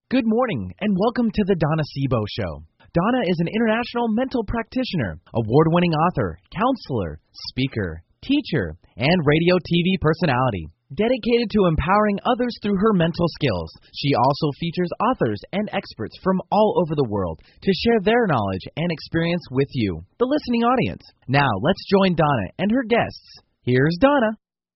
Good morning, and welcome to the Donna Sebo Show. Donna is an international mental practitioner, award-winning author, counselor, speaker, teacher, and radio TV personality. Dedicated to empowering others through her mental skills, she also features authors and experts from all over the world to share their knowledge and experience with you, the listening audience. Now, let's join Donna and her guests. Here's Donna.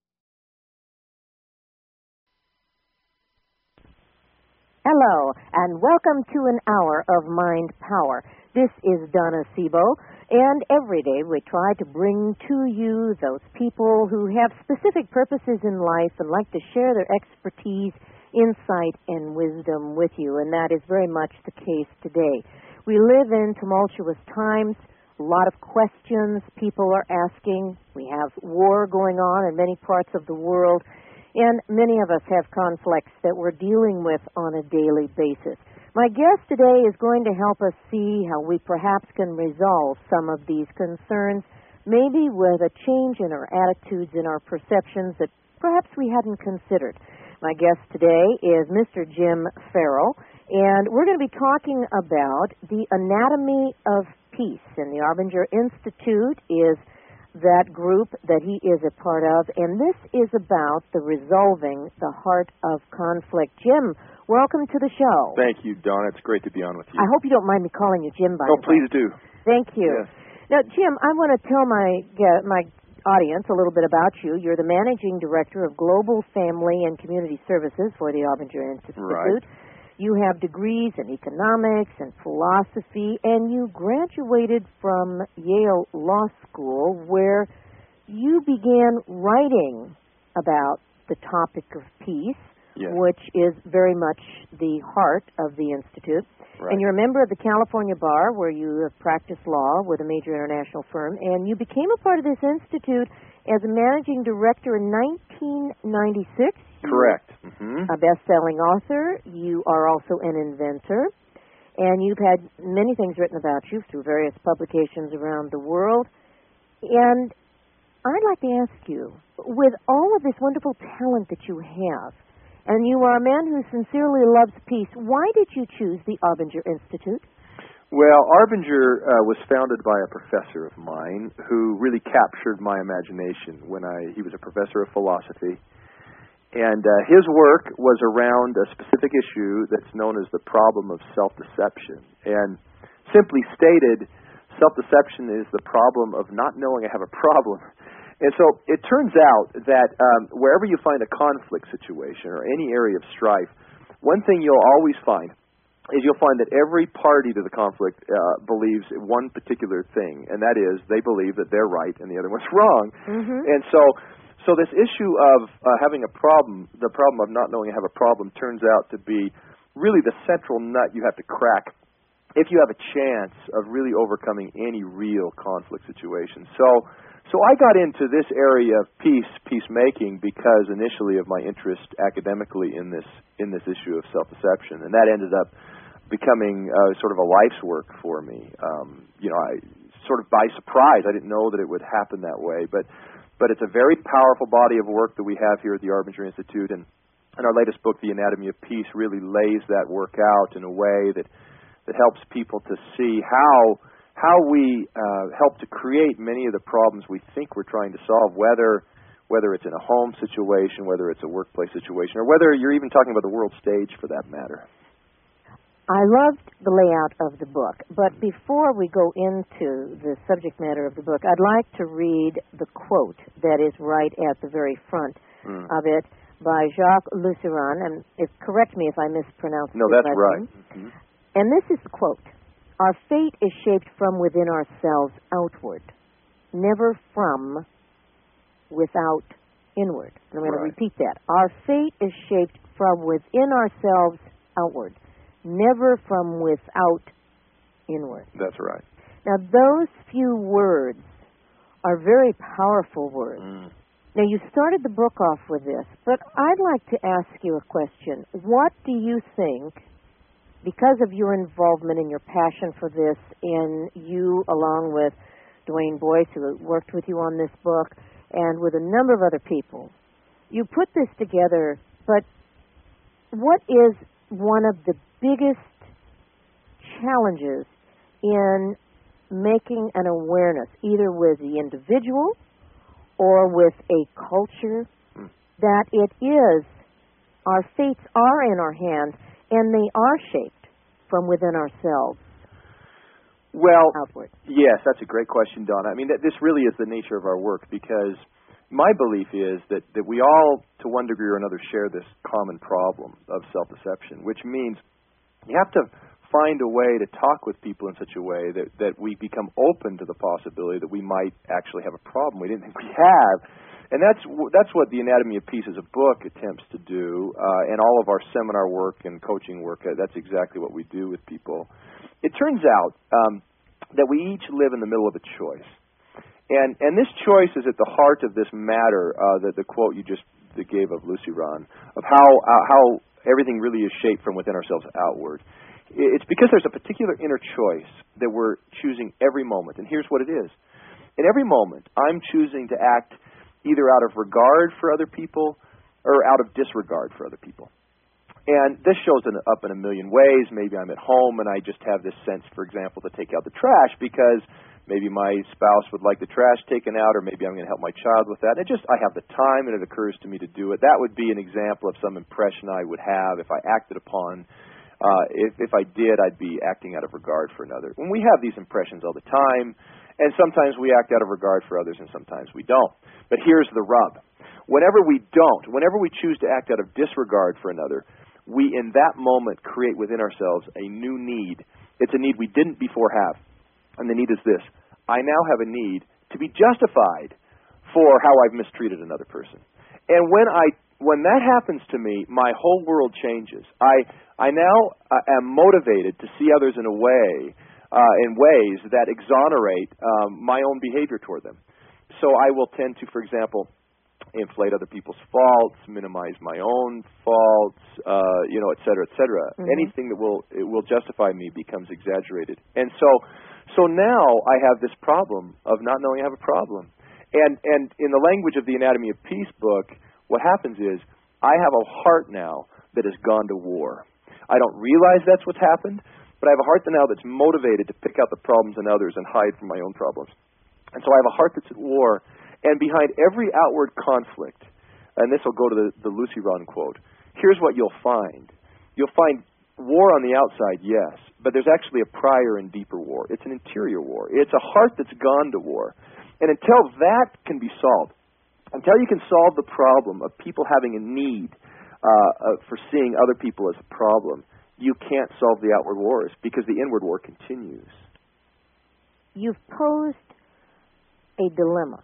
Hello, and welcome to an hour of Mind Power. This is Donna Sebo, and every day we try to bring to you those people who have specific purposes in life and like to share their expertise, insight, and wisdom with you, and that is very much the case today. We live in tumultuous times, a lot of questions people are asking. We have war going on in many parts of the world, and many of us have conflicts that we're dealing with on a daily basis. My guest today is going to help us see how we perhaps can resolve some of these concerns, maybe with a change in our attitudes and our perceptions that perhaps we hadn't considered. My guest today is Mr. Jim Farrell, and we're going to be talking about the anatomy of peace. And the Arbinger Institute is that group that he is a part of, and this is about the resolving the heart of conflict. Jim, welcome to the show. Thank you, Donna. It's great to be on with you. I hope you don't mind me calling you Jim, by the way. Oh, please do. Thank you. Yes. Now, Jim, I want to tell my audience a little bit about you. You're the Managing Director of Global Family and Community Services for the Arbinger Institute. Right. You have degrees in economics and philosophy, and you graduated from Yale Law School, where you began writing about the topic of peace, yes, which is very much the heart of the Institute. Right. And you're a member of the California Bar, where you have practiced law with a major international firm, and you became a part of this institute as a managing director in 1996. Correct. Mm-hmm. A best-selling author. You are also an inventor, and you've had many things written about you through various publications around the world. And I'd like to ask you, with all of this wonderful talent that you have, and you are a man who sincerely loves peace, why did you choose the Arbinger Institute? Well, Arbinger was founded by a professor of mine who really captured my imagination when he was a professor of philosophy. And his work was around a specific issue that's known as the problem of self-deception. And simply stated, self-deception is the problem of not knowing I have a problem. And so it turns out that wherever you find a conflict situation or any area of strife, one thing you'll always find is you'll find that every party to the conflict believes one particular thing, and that is they believe that they're right and the other one's wrong. Mm-hmm. And so this issue of having a problem, the problem of not knowing you have a problem, turns out to be really the central nut you have to crack if you have a chance of really overcoming any real conflict situation. So I got into this area of peacemaking, because initially of my interest academically in this issue of self-deception, and that ended up becoming sort of a life's work for me. I sort of by surprise, I didn't know that it would happen that way, but it's a very powerful body of work that we have here at the Arbinger Institute, and our latest book, The Anatomy of Peace, really lays that work out in a way that helps people to see how we help to create many of the problems we think we're trying to solve, whether it's in a home situation, whether it's a workplace situation, or whether you're even talking about the world stage for that matter. I loved the layout of the book, but before we go into the subject matter of the book, I'd like to read the quote that is right at the very front of it by Jacques Lussiran, and correct me if I mispronounce it. No, that's right. Mm-hmm. And this is the quote: "Our fate is shaped from within ourselves outward, never from without inward." And I'm going to repeat that. Our fate is shaped from within ourselves outward, never from without inward. That's right. Now, those few words are very powerful words. Now, you started the book off with this, but I'd like to ask you a question. What do you think, because of your involvement and your passion for this, and you, along with Dwayne Boyce, who worked with you on this book, and with a number of other people, you put this together, but what is one of the biggest challenges in making an awareness, either with the individual or with a culture, that it is, our fates are in our hands, and they are shaped from within ourselves. Well, outward. Yes, that's a great question, Donna. I mean, this really is the nature of our work, because my belief is that we all, to one degree or another, share this common problem of self-deception, which means you have to find a way to talk with people in such a way that we become open to the possibility that we might actually have a problem we didn't think we have. And that's what The Anatomy of Peace as a book attempts to do, and all of our seminar work and coaching work, that's exactly what we do with people. It turns out that we each live in the middle of a choice. And this choice is at the heart of this matter, the quote you just gave of Lucy Ron, of how everything really is shaped from within ourselves outward. It's because there's a particular inner choice that we're choosing every moment. And here's what it is. In every moment, I'm choosing to act either out of regard for other people or out of disregard for other people. And this shows up in a million ways. Maybe I'm at home and I just have this sense, for example, to take out the trash because maybe my spouse would like the trash taken out, or maybe I'm going to help my child with that. I have the time and it occurs to me to do it. That would be an example of some impression I would have if I acted upon. If I did, I'd be acting out of regard for another. When we have these impressions all the time, and sometimes we act out of regard for others and sometimes we don't. But here's the rub. Whenever we choose to act out of disregard for another, we in that moment create within ourselves a new need. It's a need we didn't before have. And the need is this. I now have a need to be justified for how I've mistreated another person. And when that happens to me, my whole world changes. I now am motivated to see others in ways that exonerate my own behavior toward them. So I will tend to, for example, inflate other people's faults, minimize my own faults, et cetera, et cetera. Mm-hmm. Anything that will justify me becomes exaggerated. And so now I have this problem of not knowing I have a problem. And in the language of the Anatomy of Peace book, what happens is I have a heart now that has gone to war. I don't realize that's what's happened, but I have a heart now that's motivated to pick out the problems in others and hide from my own problems. And so I have a heart that's at war. And behind every outward conflict, and this will go to the Lucy Ron quote, here's what you'll find. You'll find war on the outside, yes, but there's actually a prior and deeper war. It's an interior war. It's a heart that's gone to war. And until that can be solved, until you can solve the problem of people having a need for seeing other people as a problem, you can't solve the outward wars because the inward war continues. You've posed a dilemma.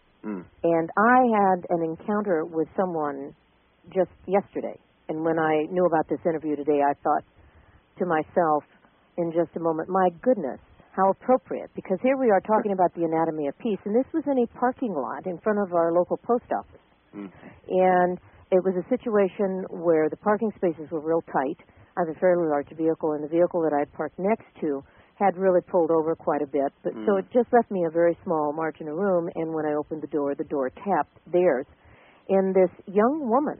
And I had an encounter with someone just yesterday. And when I knew about this interview today, I thought to myself in just a moment, my goodness, how appropriate. Because here we are talking about the Anatomy of Peace, and this was in a parking lot in front of our local post office. And it was a situation where the parking spaces were real tight. I have a fairly large vehicle, and the vehicle that I had parked next to had really pulled over quite a bit. But so it just left me a very small margin of room, and when I opened the door tapped theirs. And this young woman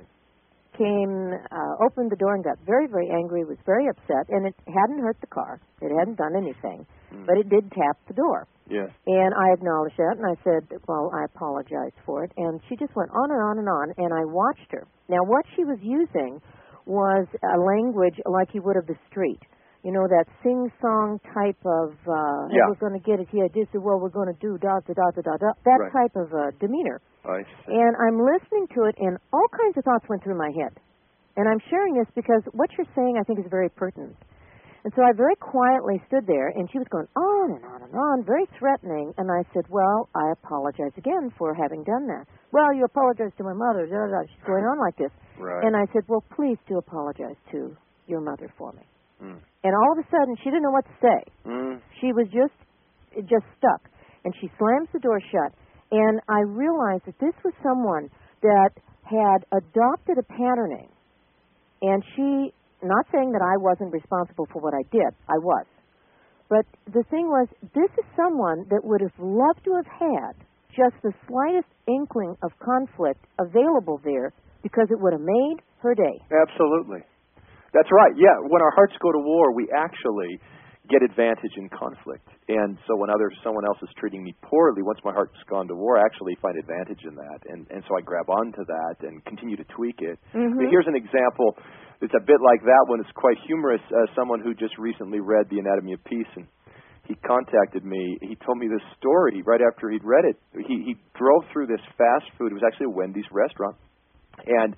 opened the door and got very, very angry, was very upset, and it hadn't hurt the car. It hadn't done anything, but it did tap the door. Yes. And I acknowledged that, and I said, well, I apologize for it. And she just went on and on and on, and I watched her. Now, what she was using was a language like you would of the street. You know, that sing-song type of, hey, we're going to get it here, this is what we're going to do, da-da-da-da-da-da, that right. Type of demeanor. I see. And I'm listening to it, and all kinds of thoughts went through my head. And I'm sharing this because what you're saying, I think, is very pertinent. And so I very quietly stood there, and she was going on and on and on, very threatening. And I said, well, I apologize again for having done that. Well, you apologize to my mother. Da, da, da. She's going on like this. Right. And I said, well, please do apologize to your mother for me. And all of a sudden, she didn't know what to say. She was just stuck. And she slams the door shut. And I realized that this was someone that had adopted a patterning. And she, not saying that I wasn't responsible for what I did. I was. But the thing was, this is someone that would have loved to have had just the slightest inkling of conflict available there because it would have made her day. Absolutely. That's right. Yeah, when our hearts go to war, we actually get advantage in conflict. And so when someone else is treating me poorly, once my heart's gone to war, I actually find advantage in that. And so I grab onto that and continue to tweak it. Mm-hmm. But here's an example that's a bit like that one. It's quite humorous. Someone who just recently read The Anatomy of Peace, and he contacted me. He told me this story right after he'd read it. He drove through this fast food. It was actually a Wendy's restaurant. And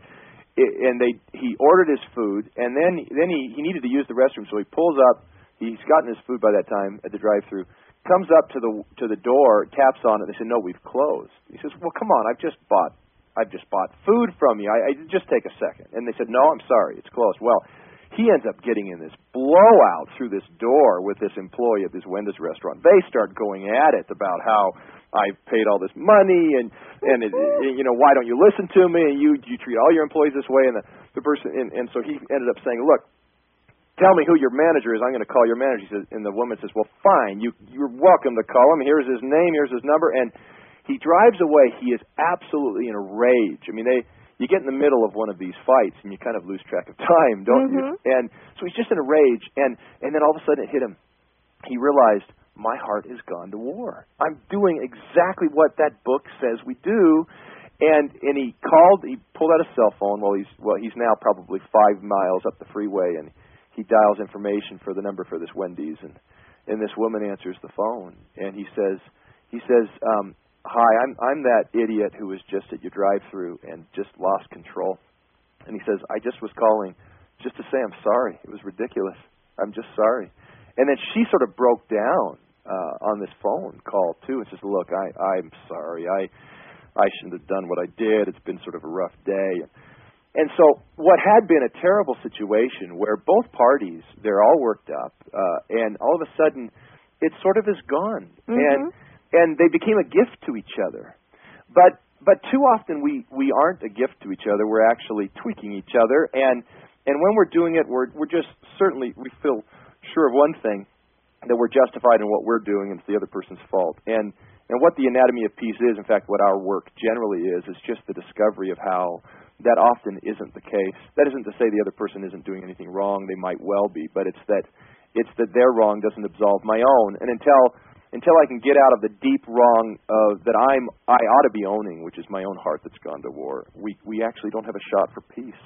he ordered his food, and then he needed to use the restroom, so he pulls up. He's gotten his food by that time at the drive-thru. Comes up to the door, taps on it. They said, "No, we've closed." He says, "Well, come on, I've just bought food from you. I just take a second." And they said, "No, I'm sorry, it's closed." Well, he ends up getting in this blowout through this door with this employee at this Wendy's restaurant. They start going at it about how I paid all this money and why don't you listen to me, and you treat all your employees this way, and the person and so he ended up saying, "Look, tell me who your manager is. I'm going to call your manager." He says, and the woman says, "Well, fine. You're welcome to call him. Here's his name. Here's his number." And he drives away. He is absolutely in a rage. I mean, you get in the middle of one of these fights, and you kind of lose track of time, don't you? And so he's just in a rage. And then all of a sudden it hit him. He realized, my heart has gone to war. I'm doing exactly what that book says we do. And he pulled out a cell phone. He's now probably 5 miles up the freeway, and he dials information for the number for this Wendy's, and this woman answers the phone, and he says, "Hi, I'm that idiot who was just at your drive-thru and just lost control." And he says, "I just was calling just to say I'm sorry. It was ridiculous. I'm just sorry." And then she sort of broke down on this phone call too, and says, "Look, I'm sorry. I shouldn't have done what I did. It's been sort of a rough day." And so what had been a terrible situation where both parties, they're all worked up, and all of a sudden it sort of is gone. Mm-hmm. And they became a gift to each other. But too often we aren't a gift to each other. We're actually tweaking each other. And when we're doing it, we're just certainly, we feel sure of one thing, that we're justified in what we're doing and it's the other person's fault. And what the Anatomy of Peace is, in fact, what our work generally is just the discovery of how that often isn't the case. That isn't to say the other person isn't doing anything wrong. They might well be, but it's that their wrong doesn't absolve my own. And until I can get out of the deep wrong that I ought to be owning, which is my own heart that's gone to war, we actually don't have a shot for peace.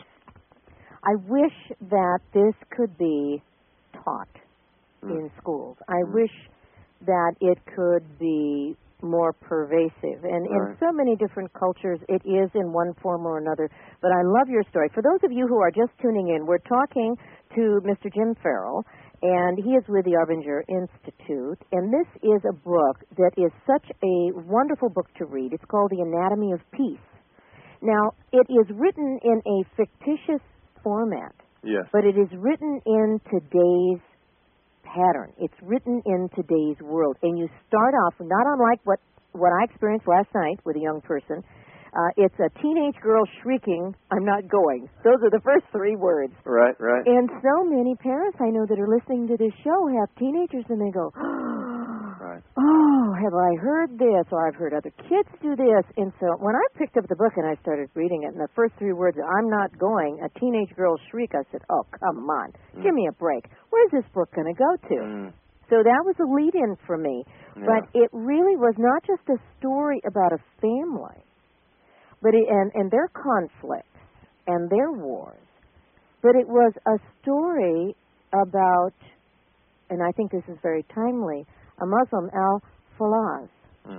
I wish that this could be taught in schools. I wish that it could be more pervasive. And in so many different cultures, it is in one form or another. But I love your story. For those of you who are just tuning in, we're talking to Mr. Jim Farrell, and he is with the Arbinger Institute. And this is a book that is such a wonderful book to read. It's called The Anatomy of Peace. Now, it is written in a fictitious format. Yes. But it is written in today's pattern. It's written in today's world. And you start off, not unlike what I experienced last night with a young person. It's a teenage girl shrieking, "I'm not going." Those are the first 3 words. Right. And so many parents I know that are listening to this show have teenagers and they go, right. "Oh, have I heard this?" Or "I've heard other kids do this." And so when I picked up the book and I started reading it, and the first 3 words, "I'm not going," a teenage girl's shriek, I said, "Oh, come on. Give me a break. Where's this book going to go to?" So that was a lead-in for me. Yeah. But it really was not just a story about a family, but and their conflicts and their wars, but it was a story about, and I think this is very timely, a Muslim, Al-Falaz.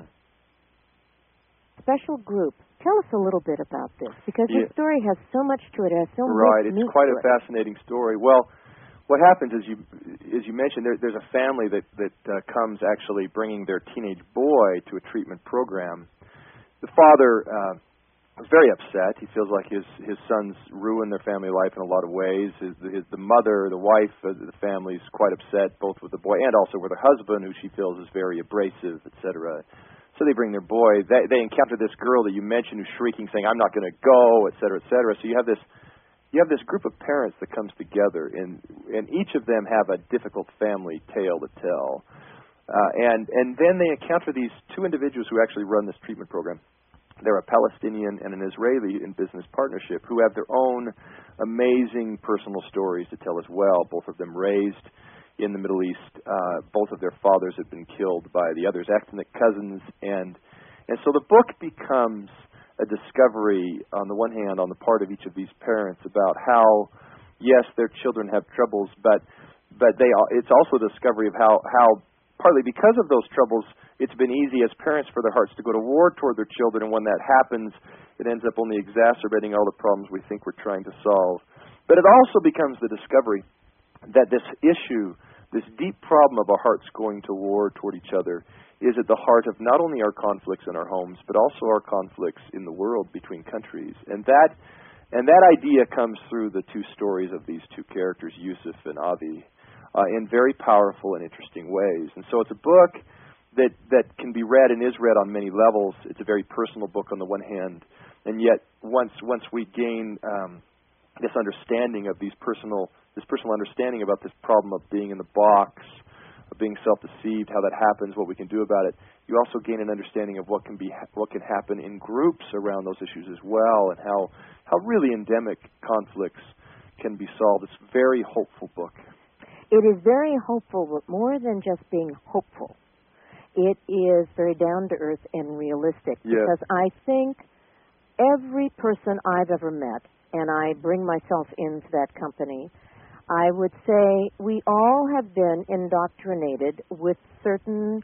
Special group. Tell us a little bit about this, because this story has so much to it. It has so much right. It's quite a fascinating story. Well, what happens is you mentioned, there's a family that comes actually bringing their teenage boy to a treatment program. The father was very upset. He feels like his son's ruined their family life in a lot of ways. The mother, the wife of the family is quite upset, both with the boy and also with her husband, who she feels is very abrasive, etc. So they bring their boy. They encounter this girl that you mentioned who's shrieking, saying, "I'm not going to go," etc., etc. So you have this group of parents that comes together, and each of them have a difficult family tale to tell. And then they encounter these 2 individuals who actually run this treatment program. They're a Palestinian and an Israeli in business partnership who have their own amazing personal stories to tell as well. Both of them raised in the Middle East. Both of their fathers had been killed by the other's ethnic cousins. And so the book becomes a discovery, on the one hand, on the part of each of these parents about how, yes, their children have troubles, but it's also a discovery of how partly because of those troubles, it's been easy as parents for their hearts to go to war toward their children, and when that happens, it ends up only exacerbating all the problems we think we're trying to solve. But it also becomes the discovery that this issue, this deep problem of our hearts going to war toward each other, is at the heart of not only our conflicts in our homes, but also our conflicts in the world between countries. And that idea comes through the two stories of these two characters, Yusuf and Avi, in very powerful and interesting ways. And so it's a book that can be read and is read on many levels. It's a very personal book on the one hand, and yet once we gain this understanding of this personal understanding about this problem of being in the box, of being self-deceived, how that happens, what we can do about it, you also gain an understanding of what can happen in groups around those issues as well, and how really endemic conflicts can be solved. It's a very hopeful book. It is very hopeful, but more than just being hopeful, it is very down-to-earth and realistic. Yes. Because I think every person I've ever met, and I bring myself into that company, I would say we all have been indoctrinated with certain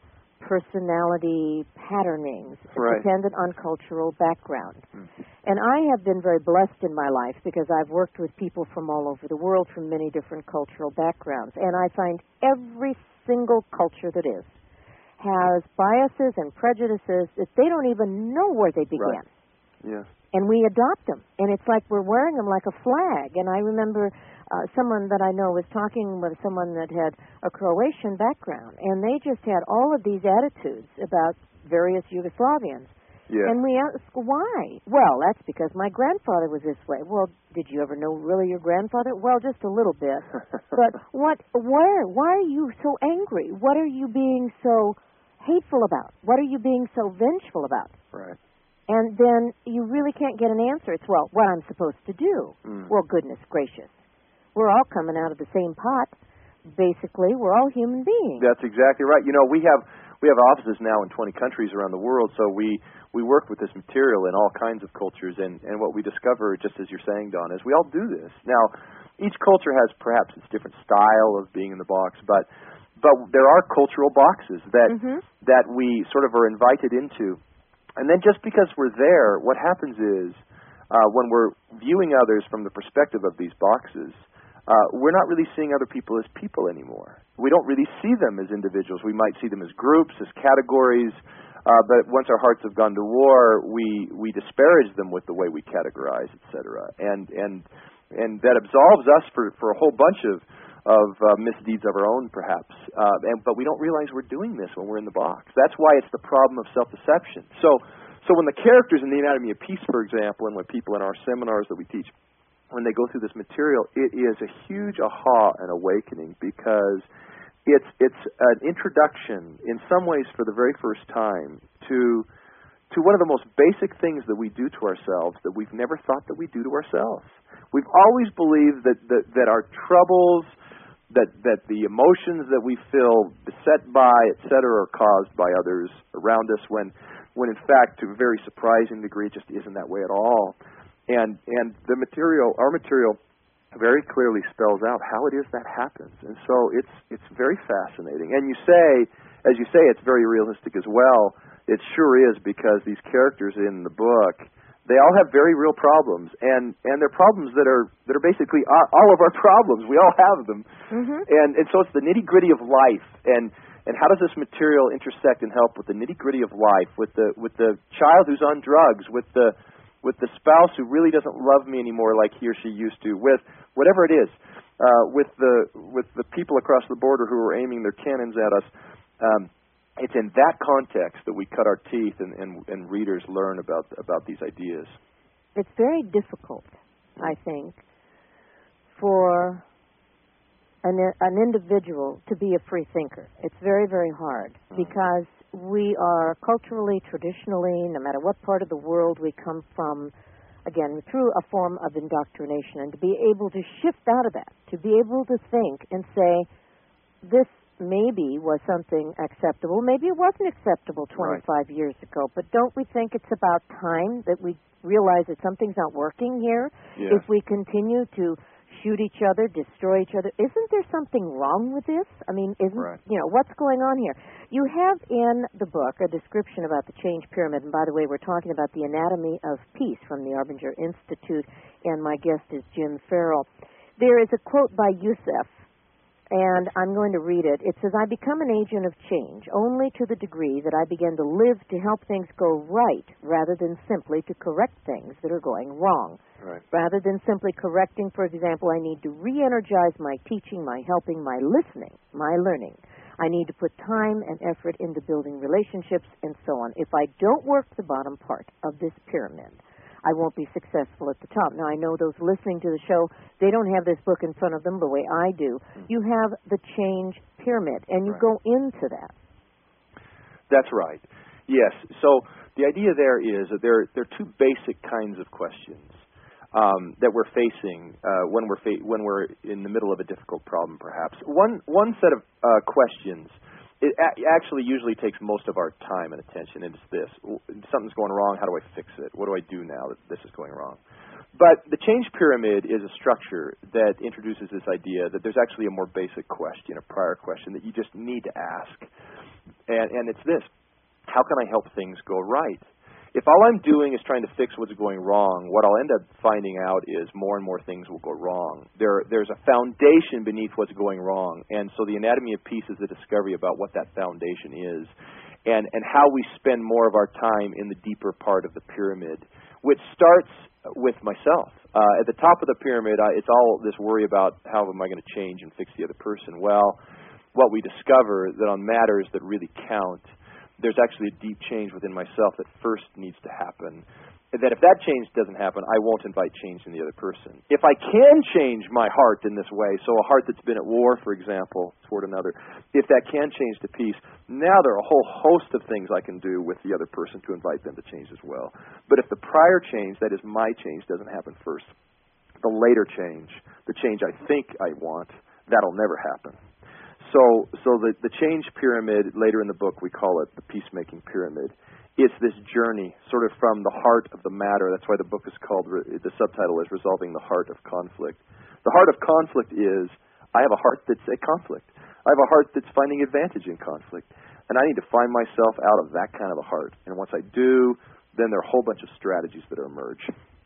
personality patternings dependent on cultural background. Mm-hmm. And I have been very blessed in my life because I've worked with people from all over the world from many different cultural backgrounds. And I find every single culture that is has biases and prejudices that they don't even know where they began. Right. Yes. And we adopt them. And it's like we're wearing them like a flag. And I remember someone that I know was talking with someone that had a Croatian background. And they just had all of these attitudes about various Yugoslavians. Yeah. And we ask, why? Well, that's because my grandfather was this way. Well, did you ever know really your grandfather? Well, just a little bit. But why are you so angry? What are you being so hateful about? What are you being so vengeful about? Right. And then you really can't get an answer. It's, well, what I'm supposed to do. Well, goodness gracious. We're all coming out of the same pot. Basically, we're all human beings. That's exactly right. You know, we have offices now in 20 countries around the world, so we work with this material in all kinds of cultures, and what we discover, just as you're saying, Don, is we all do this. Now, each culture has perhaps its different style of being in the box, but there are cultural boxes that we sort of are invited into. And then just because we're there, what happens is when we're viewing others from the perspective of these boxes, we're not really seeing other people as people anymore. We don't really see them as individuals. We might see them as groups, as categories, but once our hearts have gone to war, we disparage them with the way we categorize, etc. And that absolves us for a whole bunch of misdeeds of our own, perhaps. But we don't realize we're doing this when we're in the box. That's why it's the problem of self-deception. So when the characters in The Anatomy of Peace, for example, and when people in our seminars that we teach, when they go through this material, it is a huge aha and awakening, because it's an introduction, in some ways for the very first time, to one of the most basic things that we do to ourselves that we've never thought that we do to ourselves. We've always believed that our troubles, that the emotions that we feel beset by, etc., are caused by others around us, when in fact, to a very surprising degree, it just isn't that way at all. And the material, our material, very clearly spells out how it is that happens. And so it's very fascinating. And as you say, it's very realistic as well. It sure is, because these characters in the book, they all have very real problems, and they're problems that are basically all of our problems. We all have them. Mm-hmm. And so it's the nitty-gritty of life, and how does this material intersect and help with the nitty-gritty of life, with the child who's on drugs, with the spouse who really doesn't love me anymore like he or she used to, with whatever it is, with the people across the border who are aiming their cannons at us. It's in that context that we cut our teeth and readers learn about these ideas. It's very difficult, I think, for an individual to be a free thinker. It's very, very hard, because we are culturally, traditionally, no matter what part of the world we come from, again, through a form of indoctrination, and to be able to shift out of that, to be able to think and say, this maybe was something acceptable, maybe it wasn't acceptable 25 years ago, but don't we think it's about time that we realize that something's not working here? Yes. If we continue to shoot each other, destroy each other, isn't there something wrong with this? I mean, what's going on here? You have in the book a description about the change pyramid, and by the way, we're talking about the Anatomy of Peace from the Arbinger Institute, and my guest is Jim Farrell. There is a quote by Youssef, and I'm going to read it. It says, "I become an agent of change only to the degree that I begin to live to help things go right rather than simply to correct things that are going wrong." Right. Rather than simply correcting, for example, I need to re-energize my teaching, my helping, my listening, my learning. I need to put time and effort into building relationships and so on. If I don't work the bottom part of this pyramid, I won't be successful at the top. Now, I know those listening to the show, they don't have this book in front of them the way I do. You have the change pyramid, and you go into that. That's right. Yes. So the idea there is that there are two basic kinds of questions that we're facing when we're in the middle of a difficult problem, perhaps. One set of questions, it actually usually takes most of our time and attention, and it's this. Something's going wrong, how do I fix it? What do I do now that this is going wrong? But the change pyramid is a structure that introduces this idea that there's actually a more basic question, a prior question that you just need to ask. And it's this: how can I help things go right? If all I'm doing is trying to fix what's going wrong, what I'll end up finding out is more and more things will go wrong. There's a foundation beneath what's going wrong, and so the Anatomy of Peace is the discovery about what that foundation is and how we spend more of our time in the deeper part of the pyramid, which starts with myself. At the top of the pyramid, it's all this worry about how am I going to change and fix the other person. Well, what we discover that on matters that really count, there's actually a deep change within myself that first needs to happen. And that if that change doesn't happen, I won't invite change in the other person. If I can change my heart in this way, so a heart that's been at war, for example, toward another, if that can change to peace, now there are a whole host of things I can do with the other person to invite them to change as well. But if the prior change, that is my change, doesn't happen first, the later change, the change I think I want, that'll never happen. So the change pyramid, later in the book we call it the peacemaking pyramid. It's this journey sort of from the heart of the matter. That's why the book is called, the subtitle is Resolving the Heart of Conflict. The heart of conflict is, I have a heart that's at conflict. I have a heart that's finding advantage in conflict. And I need to find myself out of that kind of a heart. And once I do, then there are a whole bunch of strategies that emerge.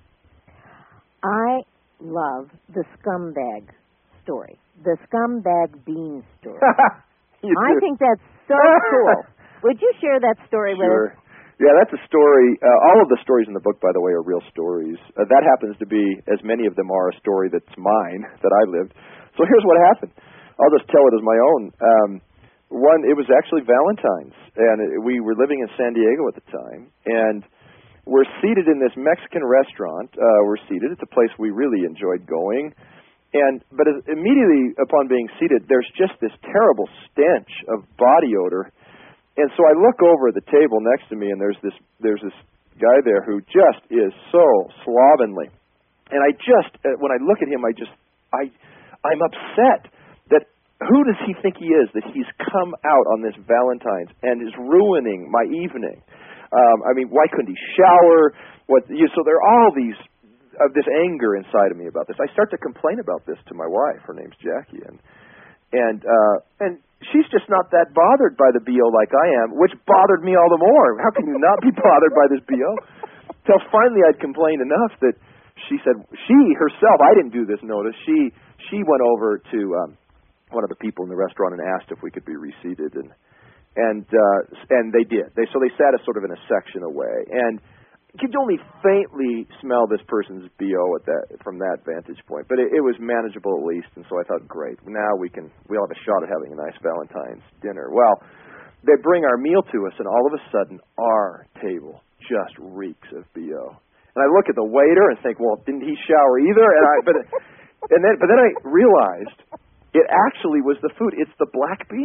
I love the scumbag story. The scumbag bean story. I think that's so cool. Would you share that story with us? Yeah, that's a story. All of the stories in the book, by the way, are real stories. That happens to be, as many of them are, a story that's mine, that I lived. So here's what happened. I'll just tell it as my own. It was actually Valentine's, and we were living in San Diego at the time, and we're seated in this Mexican restaurant. It's a place we really enjoyed going. But immediately upon being seated, there's just this terrible stench of body odor. And so I look over at the table next to me, and there's this guy there who just is so slovenly. And when I look at him, I'm upset that who does he think he is, that he's come out on this Valentine's and is ruining my evening? Why couldn't he shower? So there are all this anger inside of me about this. I start to complain about this to my wife. Her name's Jackie, and she's just not that bothered by the BO like I am, which bothered me all the more. How can you not be bothered by this BO? Till finally I'd complained enough that she said, she herself, I didn't do this notice, she went over to one of the people in the restaurant and asked if we could be reseated, and they did. So they sat us sort of in a section away, and you could only faintly smell this person's BO from that vantage point, but it was manageable at least, and so I thought, great, now we'll have a shot at having a nice Valentine's dinner. Well, they bring our meal to us, and all of a sudden, our table just reeks of BO. And I look at the waiter and think, well, didn't he shower either? But then I realized it actually was the food. It's the black beans.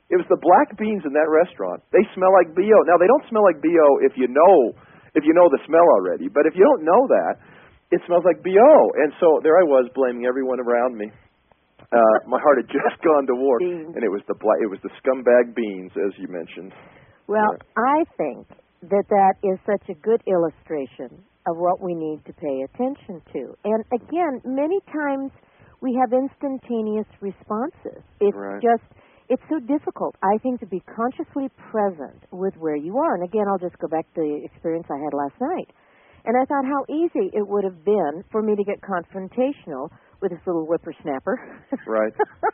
It was the black beans in that restaurant. They smell like BO. Now, they don't smell like BO if you know the smell already. But if you don't know that, it smells like BO. And so there I was blaming everyone around me. My heart had just gone to war, and it was the scumbag beans, as you mentioned. Well, I think that is such a good illustration of what we need to pay attention to. And again, many times we have instantaneous responses. It's so difficult, I think, to be consciously present with where you are. And again, I'll just go back to the experience I had last night. And I thought how easy it would have been for me to get confrontational with this little whippersnapper. Right.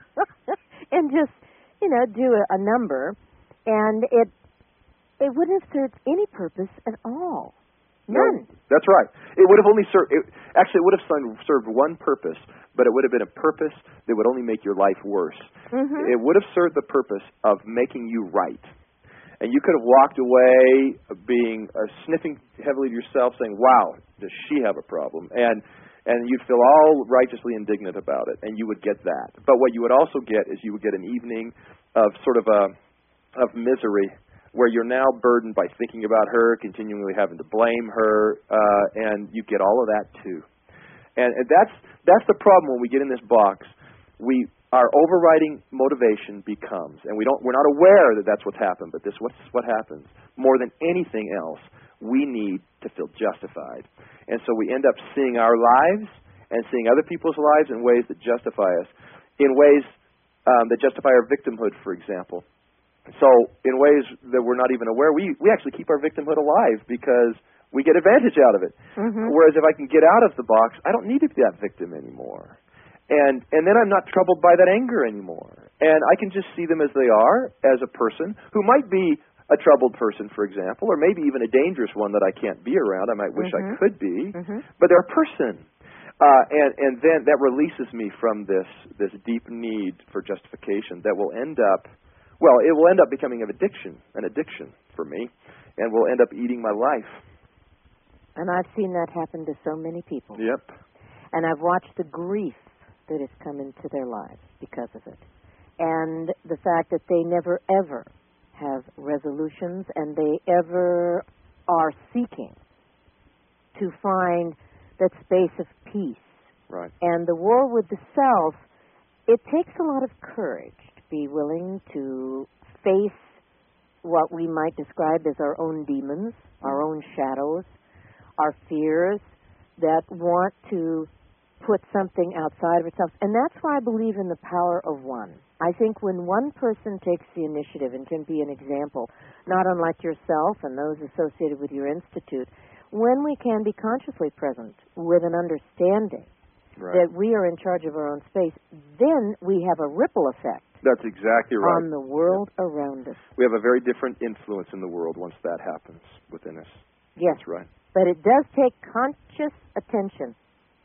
And just, do a number. And it wouldn't have served any purpose at all. None. No, that's right. It would have only served, it would have served one purpose, but it would have been a purpose that would only make your life worse. Mm-hmm. It would have served the purpose of making you right. And you could have walked away being sniffing heavily to yourself, saying, wow, does she have a problem? And you'd feel all righteously indignant about it, and you would get that. But what you would also get is you would get an evening of sort of of misery, where you're now burdened by thinking about her, continually having to blame her, and you get all of that too. And that's the problem when we get in this box. Our overriding motivation becomes, and we're not aware that that's what's happened, but what's what happens. More than anything else, we need to feel justified. And so we end up seeing our lives and seeing other people's lives in ways that justify us, in ways that justify our victimhood, for example. So in ways that we're not even aware, we actually keep our victimhood alive because we get advantage out of it. Mm-hmm. Whereas if I can get out of the box, I don't need to be that victim anymore. And then I'm not troubled by that anger anymore. And I can just see them as they are, as a person who might be a troubled person, for example, or maybe even a dangerous one that I can't be around. I might wish I could be. Mm-hmm. But they're a person. And then that releases me from this deep need for justification that will end up, it will end up becoming an addiction for me, and will end up eating my life. And I've seen that happen to so many people. Yep. And I've watched the grief that has come into their lives because of it. And the fact that they never, ever have resolutions, and they ever are seeking to find that space of peace. Right. And the war with the self, it takes a lot of courage to be willing to face what we might describe as our own demons, our own shadows, our fears that want to put something outside of itself. And that's why I believe in the power of one. I think when one person takes the initiative and can be an example, not unlike yourself and those associated with your institute, when we can be consciously present with an understanding that we are in charge of our own space, then we have a ripple effect. That's exactly right. On the world around us. We have a very different influence in the world once that happens within us. Yes. That's right. But it does take conscious attention.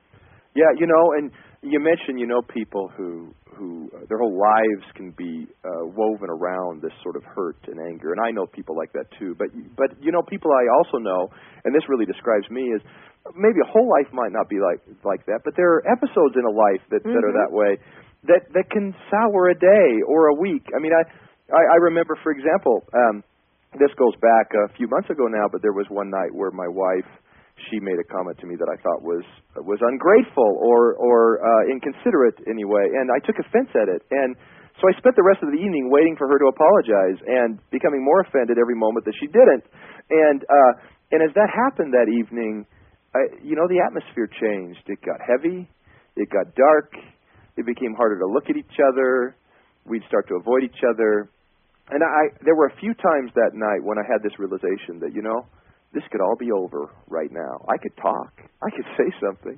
Yeah, and you mentioned, people who their whole lives can be woven around this sort of hurt and anger, and I know people like that too. But people I also know, and this really describes me, is maybe a whole life might not be like that, but there are episodes in a life that are that way, that can sour a day or a week. I mean, I remember, for example, this goes back a few months ago now, but there was one night where my wife, she made a comment to me that I thought was ungrateful or inconsiderate anyway, and I took offense at it. And so I spent the rest of the evening waiting for her to apologize and becoming more offended every moment that she didn't. And as that happened that evening, the atmosphere changed. It got heavy. It got dark. It became harder to look at each other. We'd start to avoid each other. And there were a few times that night when I had this realization that, this could all be over right now. I could talk. I could say something.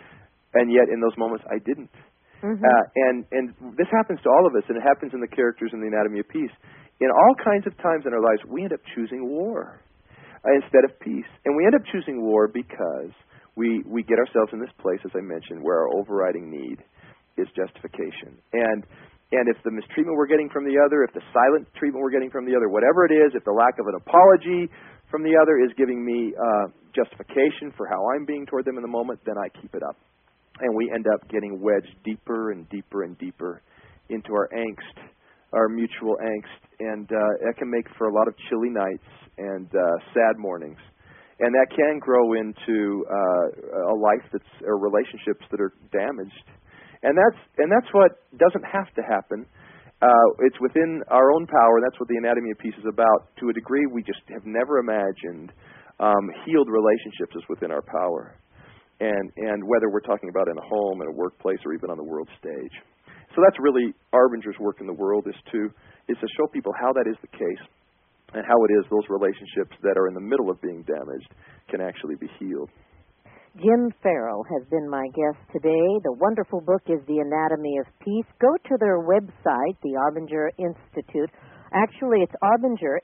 And yet in those moments I didn't. Mm-hmm. And this happens to all of us, and it happens in the characters in The Anatomy of Peace. In all kinds of times in our lives, we end up choosing war instead of peace. And we end up choosing war because we get ourselves in this place, as I mentioned, where our overriding need is justification. And if the mistreatment we're getting from the other, if the silent treatment we're getting from the other, whatever it is, if the lack of an apology from the other is giving me justification for how I'm being toward them in the moment, then I keep it up. And we end up getting wedged deeper and deeper and deeper into our angst our mutual angst, and that can make for a lot of chilly nights and sad mornings. And that can grow into a life or relationships that are damaged. And that's what doesn't have to happen. It's within our own power. That's what the Anatomy of Peace is about. To a degree, we just have never imagined healed relationships is within our power. And whether we're talking about in a home, in a workplace, or even on the world stage. So that's really Arbinger's work in the world, is to show people how that is the case, and how it is those relationships that are in the middle of being damaged can actually be healed. Jim Farrell has been my guest today. The wonderful book is The Anatomy of Peace. Go to their website, the Arbinger Institute. Actually, it's Arbinger,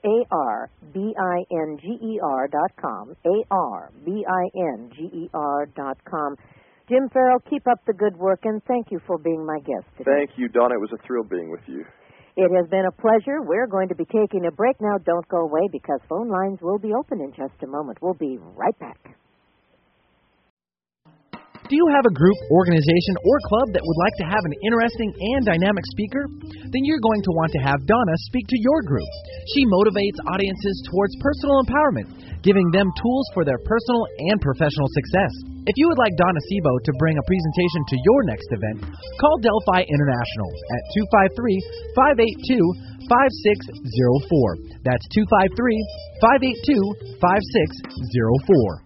ARBINGER.com, ARBINGER.com. Jim Farrell, keep up the good work, and thank you for being my guest today. Thank you, Donna. It was a thrill being with you. It has been a pleasure. We're going to be taking a break now. Don't go away, because phone lines will be open in just a moment. We'll be right back. Do you have a group, organization, or club that would like to have an interesting and dynamic speaker? Then you're going to want to have Donna speak to your group. She motivates audiences towards personal empowerment, giving them tools for their personal and professional success. If you would like Donna Sebo to bring a presentation to your next event, call Delphi International at 253-582-5604. That's 253-582-5604.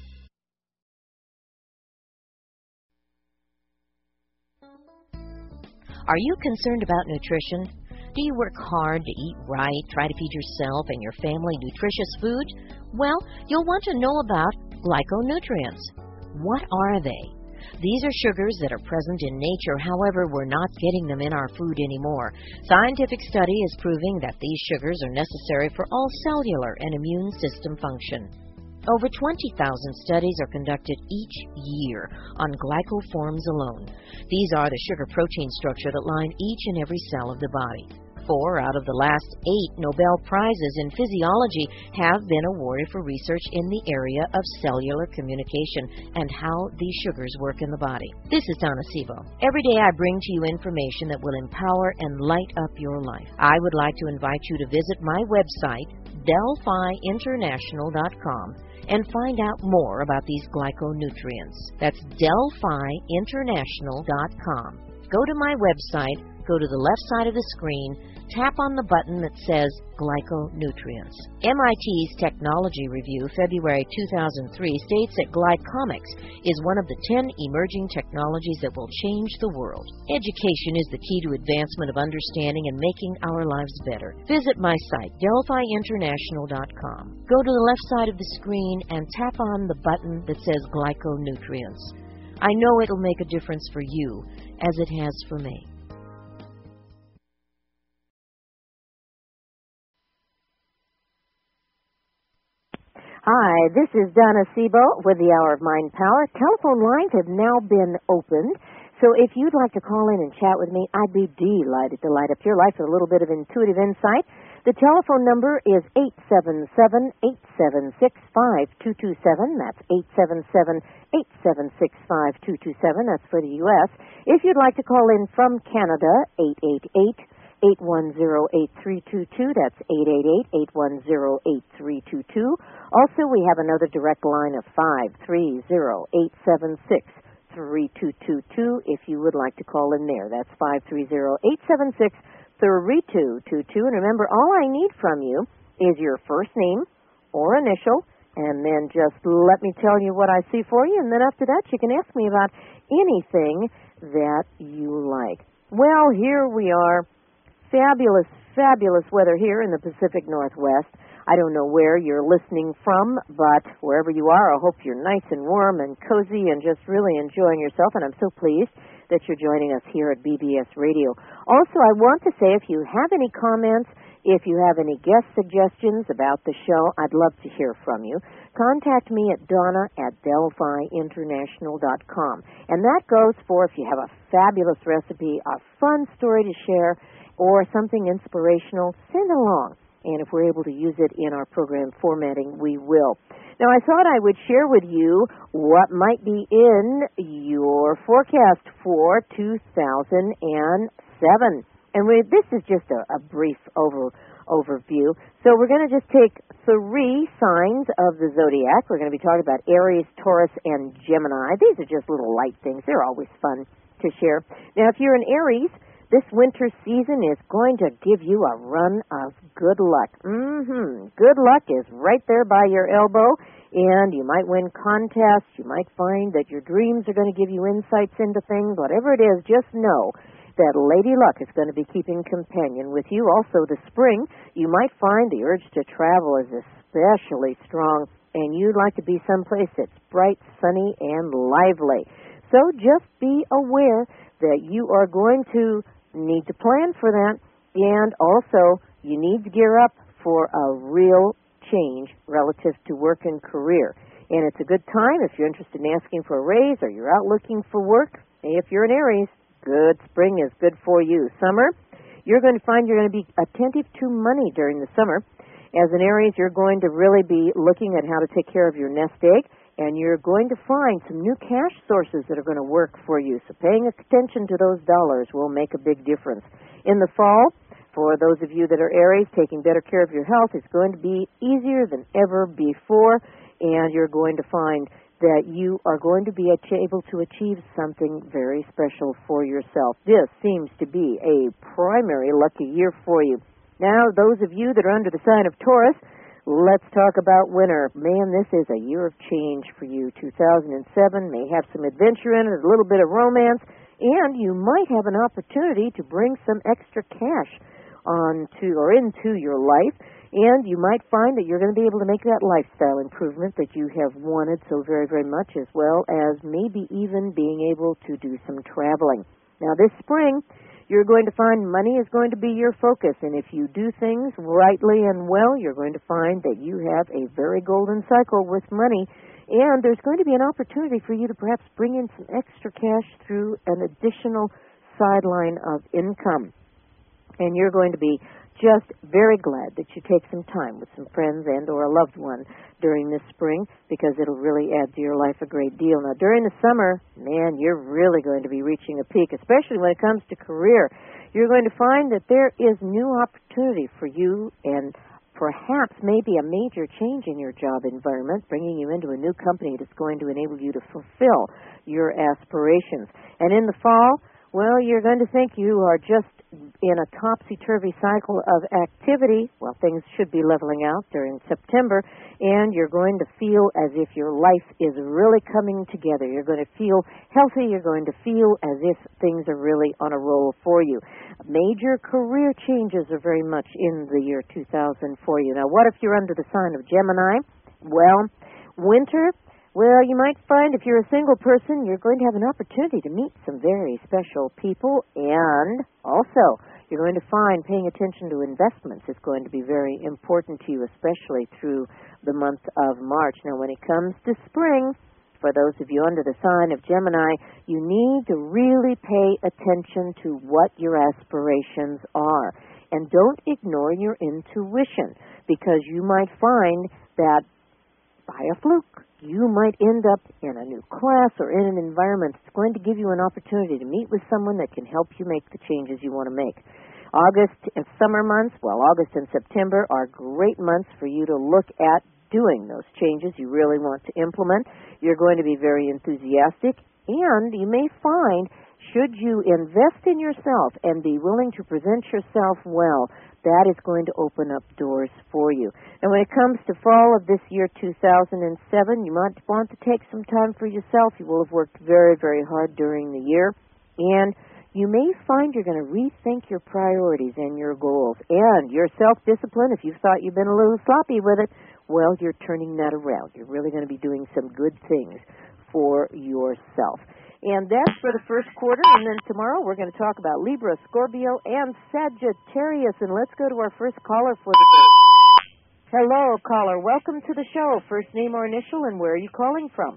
Are you concerned about nutrition? Do you work hard to eat right, try to feed yourself and your family nutritious food? Well, you'll want to know about glyconutrients. What are they? These are sugars that are present in nature, however, we're not getting them in our food anymore. Scientific study is proving that these sugars are necessary for all cellular and immune system function. Over 20,000 studies are conducted each year on glycoforms alone. These are the sugar-protein structure that line each and every cell of the body. 4 out of the last 8 Nobel Prizes in physiology have been awarded for research in the area of cellular communication and how these sugars work in the body. This is Donna Sebo. Every day I bring to you information that will empower and light up your life. I would like to invite you to visit my website, DelphiInternational.com, and find out more about these glyconutrients. That's DelphiInternational.com. Go to my website, go to the left side of the screen, tap on the button that says Glyconutrients. MIT's Technology Review, February 2003, states that glycomics is one of the 10 emerging technologies that will change the world. Education is the key to advancement of understanding and making our lives better. Visit my site, DelphiInternational.com. Go to the left side of the screen and tap on the button that says Glyconutrients. I know it'll make a difference for you, as it has for me. Hi, this is Donna Sebo with the Hour of Mind Power. Telephone lines have now been opened, so if you'd like to call in and chat with me, I'd be delighted to light up your life with a little bit of intuitive insight. The telephone number is 877-876-5227. That's 877-876-5227. That's for the U.S. If you'd like to call in from Canada, 888-810-8322. That's 888-810-8322. Also, we have another direct line of 530-876-3222 if you would like to call in there. That's 530-876-3222. And remember, all I need from you is your first name or initial, and then just let me tell you what I see for you, and then after that you can ask me about anything that you like. Well, here we are. Fabulous, fabulous weather here in the Pacific Northwest. I don't know where you're listening from, but wherever you are, I hope you're nice and warm and cozy and just really enjoying yourself, and I'm so pleased that you're joining us here at BBS Radio. Also, I want to say if you have any comments, if you have any guest suggestions about the show, I'd love to hear from you. Contact me at Donna@DelphiInternational.com. And that goes for if you have a fabulous recipe, a fun story to share, or something inspirational, send along. And if we're able to use it in our program formatting, we will. Now, I thought I would share with you what might be in your forecast for 2007. And this is just a brief overview. So we're going to just take 3 signs of the zodiac. We're going to be talking about Aries, Taurus, and Gemini. These are just little light things. They're always fun to share. Now, if you're an Aries, this winter season is going to give you a run of good luck. Good luck is right there by your elbow, and you might win contests. You might find that your dreams are going to give you insights into things. Whatever it is, just know that Lady Luck is going to be keeping companion with you. Also, the spring, you might find the urge to travel is especially strong, and you'd like to be someplace that's bright, sunny, and lively. So just be aware that you are going to need to plan for that, and also you need to gear up for a real change relative to work and career. And it's a good time if you're interested in asking for a raise or you're out looking for work. If you're an Aries, good spring is good for you. Summer, you're going to find you're going to be attentive to money during the summer. As an Aries, you're going to really be looking at how to take care of your nest egg, and you're going to find some new cash sources that are going to work for you. So paying attention to those dollars will make a big difference. In the fall, for those of you that are Aries, taking better care of your health is going to be easier than ever before, and you're going to find that you are going to be able to achieve something very special for yourself. This seems to be a primary lucky year for you. Now, those of you that are under the sign of Taurus, let's talk about winter. Man, this is a year of change for you. 2007 may have some adventure in it, a little bit of romance, and you might have an opportunity to bring some extra cash into your life. And you might find that you're going to be able to make that lifestyle improvement that you have wanted so very, very much, as well as maybe even being able to do some traveling. Now, this spring, you're going to find money is going to be your focus. And if you do things rightly and well, you're going to find that you have a very golden cycle with money. And there's going to be an opportunity for you to perhaps bring in some extra cash through an additional sideline of income. And you're going to be just very glad that you take some time with some friends and or a loved one during this spring, because it'll really add to your life a great deal. Now, during the summer, man, you're really going to be reaching a peak, especially when it comes to career. You're going to find that there is new opportunity for you, and perhaps maybe a major change in your job environment, bringing you into a new company that's going to enable you to fulfill your aspirations. And in the fall, well, you're going to think you are just in a topsy-turvy cycle of activity. Well, things should be leveling out during September, and you're going to feel as if your life is really coming together. You're going to feel healthy. You're going to feel as if things are really on a roll for you. Major career changes are very much in the year 2000 for you. Now, what if you're under the sign of Gemini? Well, winter, well, you might find if you're a single person, you're going to have an opportunity to meet some very special people, and also you're going to find paying attention to investments is going to be very important to you, especially through the month of March. Now, when it comes to spring, for those of you under the sign of Gemini, you need to really pay attention to what your aspirations are. And don't ignore your intuition, because you might find that by a fluke, you might end up in a new class or in an environment that's going to give you an opportunity to meet with someone that can help you make the changes you want to make. August and summer months, well, August and September are great months for you to look at doing those changes you really want to implement. You're going to be very enthusiastic, and you may find, should you invest in yourself and be willing to present yourself well, that is going to open up doors for you. And when it comes to fall of this year, 2007, you might want to take some time for yourself. You will have worked very, very hard during the year, and you may find you're going to rethink your priorities and your goals. And your self-discipline, if you thought you've been a little sloppy with it, well, you're turning that around. You're really going to be doing some good things for yourself. And that's for the first quarter, and then tomorrow we're going to talk about Libra, Scorpio, and Sagittarius. And let's go to our first caller for the day. Hello, caller. Welcome to the show. First name or initial, and where are you calling from?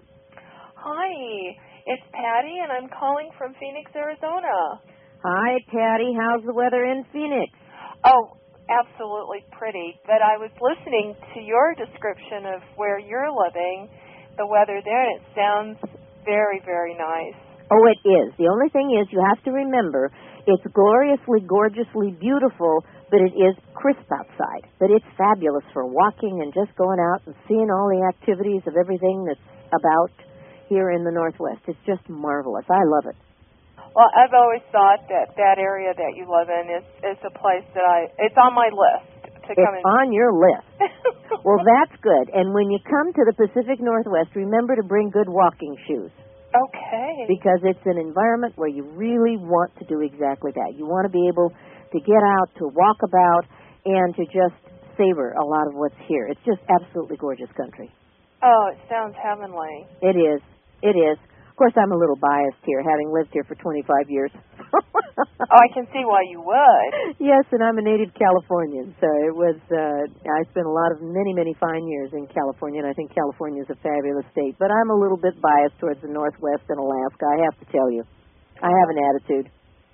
Hi, it's Patty, and I'm calling from Phoenix, Arizona. Hi, Patty. How's the weather in Phoenix? Oh, absolutely pretty. But I was listening to your description of where you're living, the weather there, and it sounds very, very nice. Oh, it is. The only thing is you have to remember It's gloriously, gorgeously beautiful, but it is crisp outside. But it's fabulous for walking and just going out and seeing all the activities of everything that's about here in the Northwest. It's just marvelous. I love it. Well, I've always thought that area that you live in is a place that it's on my list to come in. It's on your list. Well, that's good. And when you come to the Pacific Northwest, remember to bring good walking shoes. Okay. Because it's an environment where you really want to do exactly that. You want to be able to get out, to walk about, and to just savor a lot of what's here. It's just absolutely gorgeous country. Oh, it sounds heavenly. It is. It is. Of course, I'm a little biased here, having lived here for 25 years. Oh, I can see why you would. Yes, and I'm a native Californian, so it was, I spent many fine years in California, and I think California is a fabulous state. But I'm a little bit biased towards the Northwest and Alaska, I have to tell you. I have an attitude.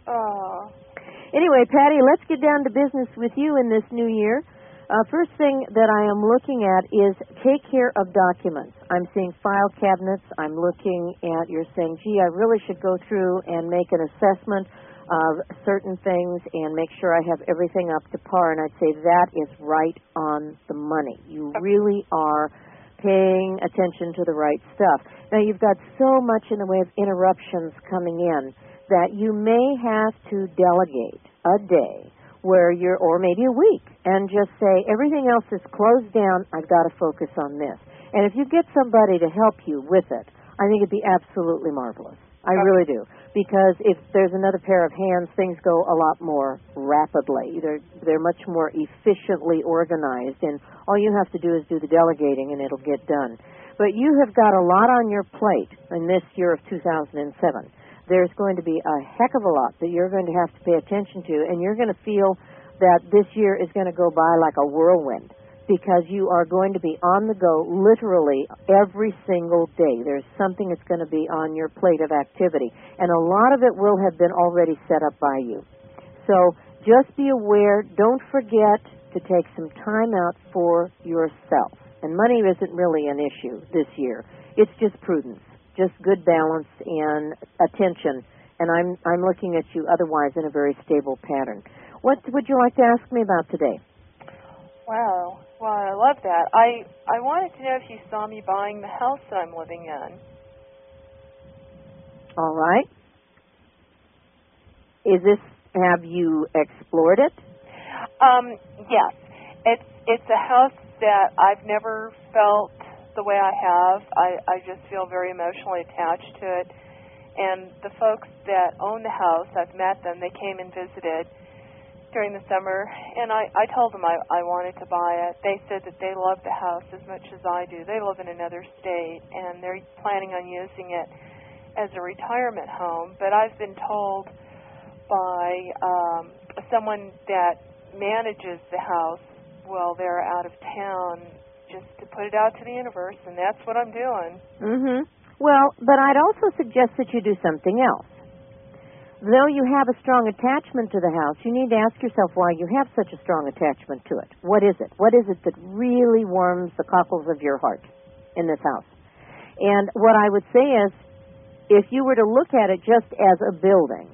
Oh. Anyway, Patty, let's get down to business with you in this new year. First thing that I am looking at is take care of documents. I'm seeing file cabinets. I'm looking at, you're saying, gee, I really should go through and make an assessment of certain things and make sure I have everything up to par. And I'd say that is right on the money. You really are paying attention to the right stuff. Now, you've got so much in the way of interruptions coming in that you may have to delegate a day where or maybe a week, and just say, everything else is closed down, I've got to focus on this. And if you get somebody to help you with it, I think it'd be absolutely marvelous. I really do. Because if there's another pair of hands, things go a lot more rapidly. They're much more efficiently organized, and all you have to do is do the delegating, and it'll get done. But you have got a lot on your plate in this year of 2007. There's going to be a heck of a lot that you're going to have to pay attention to, and you're going to feel that this year is going to go by like a whirlwind because you are going to be on the go literally every single day. There's something that's going to be on your plate of activity, and a lot of it will have been already set up by you. So just be aware. Don't forget to take some time out for yourself. And money isn't really an issue this year. It's just prudence. Just good balance and attention, and I'm looking at you otherwise in a very stable pattern. What would you like to ask me about today? Wow. Well, I love that. I wanted to know if you saw me buying the house that I'm living in. All right. Have you explored it? Yes. It's a house that I've never felt the way I have. I just feel very emotionally attached to it. And the folks that own the house, I've met them. They came and visited during the summer, and I told them I wanted to buy it. They said that they love the house as much as I do. They live in another state, and they're planning on using it as a retirement home. But I've been told by someone that manages the house while they're out of town just to put it out to the universe, and that's what I'm doing. Mm-hmm. Well, but I'd also suggest that you do something else. Though you have a strong attachment to the house, you need to ask yourself why you have such a strong attachment to it. What is it? What is it that really warms the cockles of your heart in this house? And what I would say is, if you were to look at it just as a building,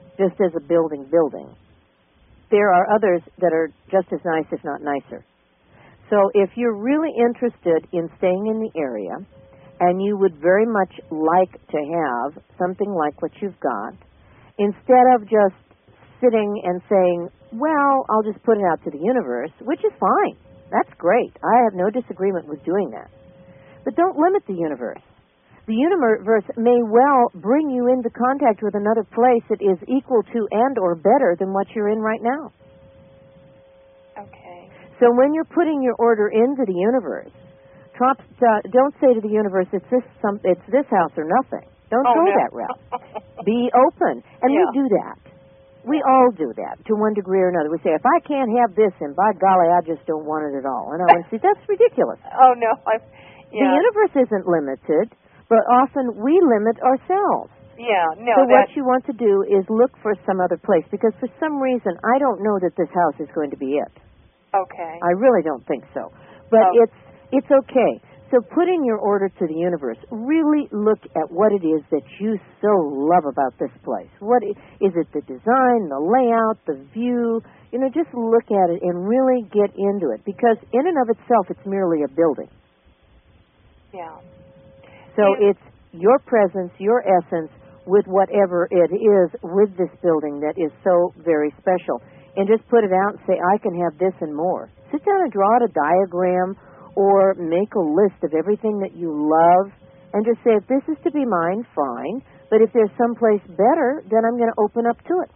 there are others that are just as nice, if not nicer. So if you're really interested in staying in the area and you would very much like to have something like what you've got, instead of just sitting and saying, well, I'll just put it out to the universe, which is fine. That's great. I have no disagreement with doing that. But don't limit the universe. The universe may well bring you into contact with another place that is equal to and or better than what you're in right now. Okay. So when you're putting your order into the universe, don't say to the universe, it's this house or nothing. Don't go that route. Be open. And we do that. We all do that to one degree or another. We say, if I can't have this, and by golly, I just don't want it at all. And I want to say, that's ridiculous. Oh, no. The universe isn't limited, but often we limit ourselves. Yeah, no. So what you want to do is look for some other place, because for some reason, I don't know that this house is going to be it. Okay. I really don't think so. But it's okay. So put in your order to the universe. Really look at what it is that you so love about this place. Is it the design, the layout, the view? Just look at it and really get into it, because in and of itself, it's merely a building. Yeah. So it's your presence, your essence, with whatever it is with this building that is so very special. And just put it out and say, I can have this and more. Sit down and draw out a diagram or make a list of everything that you love and just say, if this is to be mine, fine. But if there's someplace better, then I'm going to open up to it.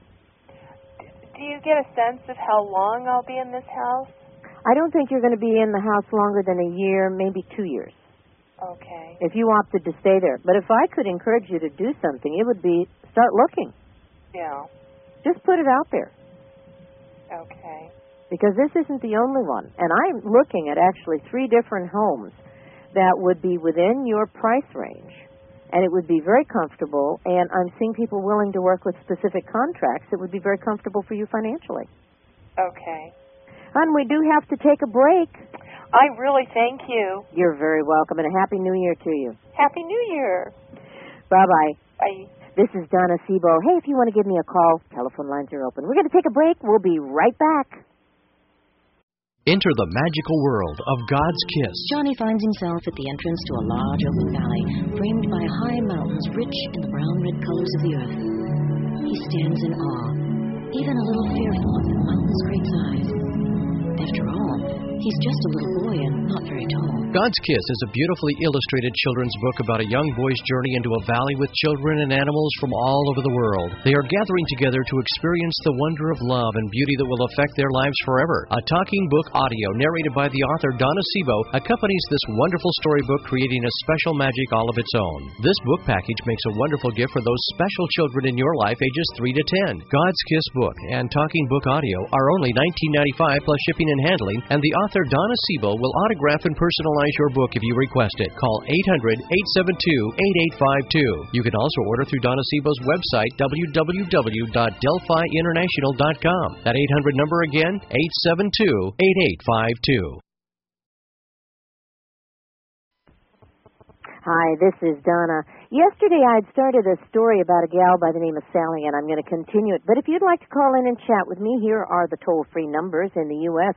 Do you get a sense of how long I'll be in this house? I don't think you're going to be in the house longer than a year, maybe 2 years. Okay. If you opted to stay there. But if I could encourage you to do something, it would be start looking. Yeah. Just put it out there. Okay. Because this isn't the only one. And I'm looking at actually 3 different homes that would be within your price range. And it would be very comfortable. And I'm seeing people willing to work with specific contracts that would be very comfortable for you financially. Okay. Hon, we do have to take a break. I really thank you. You're very welcome, and a Happy New Year to you. Happy New Year. Bye-bye. Bye. This is Donna Sebo. Hey, if you want to give me a call, telephone lines are open. We're going to take a break. We'll be right back. Enter the magical world of God's Kiss. Johnny finds himself at the entrance to a large open valley, framed by high mountains rich in the brown-red colors of the earth. He stands in awe, even a little fearful of the mountain's great size. After all, he's just a little boy and not very tall. God's Kiss is a beautifully illustrated children's book about a young boy's journey into a valley with children and animals from all over the world. They are gathering together to experience the wonder of love and beauty that will affect their lives forever. A talking book audio narrated by the author Donna Sebo accompanies this wonderful storybook, creating a special magic all of its own. This book package makes a wonderful gift for those special children in your life ages 3 to 10. God's Kiss book and talking book audio are only $19.95 plus shipping and handling, and the author Donna Sebo will autograph and personalize your book if you request it. Call 800-872-8852. You can also order through Donna Sebo's website, www.delphiinternational.com. That 800 number again, 872-8852. Hi, this is Donna. Yesterday I'd started a story about a gal by the name of Sally, and I'm going to continue it. But if you'd like to call in and chat with me, here are the toll-free numbers in the U.S.,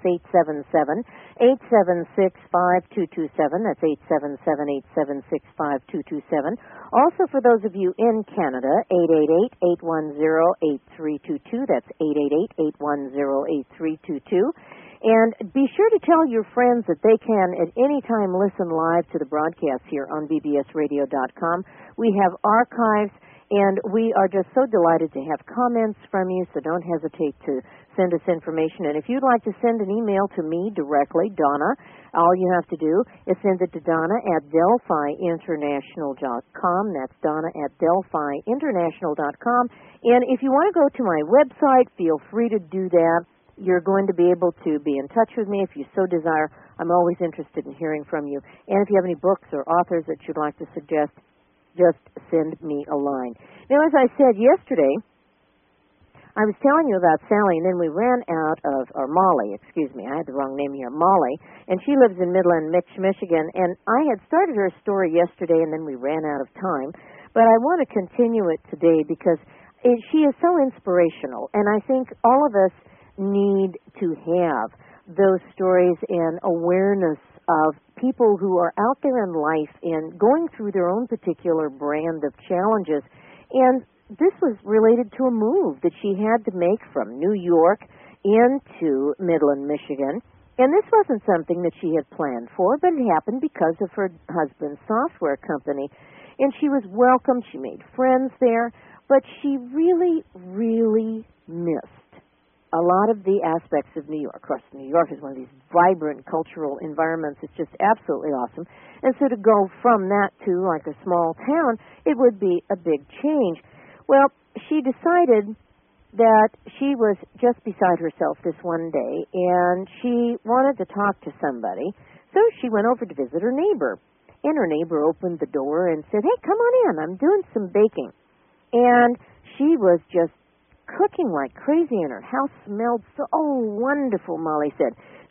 877-876-5227. That's 877-876-5227. Also, for those of you in Canada, 888-810-8322. That's 888-810-8322. And be sure to tell your friends that they can at any time listen live to the broadcast here on bbsradio.com. We have archives, and we are just so delighted to have comments from you, so don't hesitate to send us information. And if you'd like to send an email to me directly, Donna, all you have to do is send it to Donna at DelphiInternational.com. That's Donna at DelphiInternational.com. And if you want to go to my website, feel free to do that. You're going to be able to be in touch with me if you so desire. I'm always interested in hearing from you. And if you have any books or authors that you'd like to suggest, just send me a line. Now, as I said yesterday, I was telling you about Sally, and then we ran out of, or Molly, excuse me, I had the wrong name here, Molly, and she lives in Midland, Michigan, and I had started her story yesterday, and then we ran out of time. But I want to continue it today because she is so inspirational, and I think all of us need to have those stories and awareness of people who are out there in life and going through their own particular brand of challenges. And this was related to a move that she had to make from New York into Midland, Michigan. And this wasn't something that she had planned for, but it happened because of her husband's software company. And she was welcomed. She made friends there. But she really, really missed a lot of the aspects of New York. Of course, New York is one of these vibrant cultural environments. It's just absolutely awesome. And so to go from that to like a small town, it would be a big change. Well, she decided that she was just beside herself this one day, and she wanted to talk to somebody. So she went over to visit her neighbor. And her neighbor opened the door and said, "Hey, come on in. I'm doing some baking." And she was just cooking like crazy, and her house smelled so wonderful, Molly said. She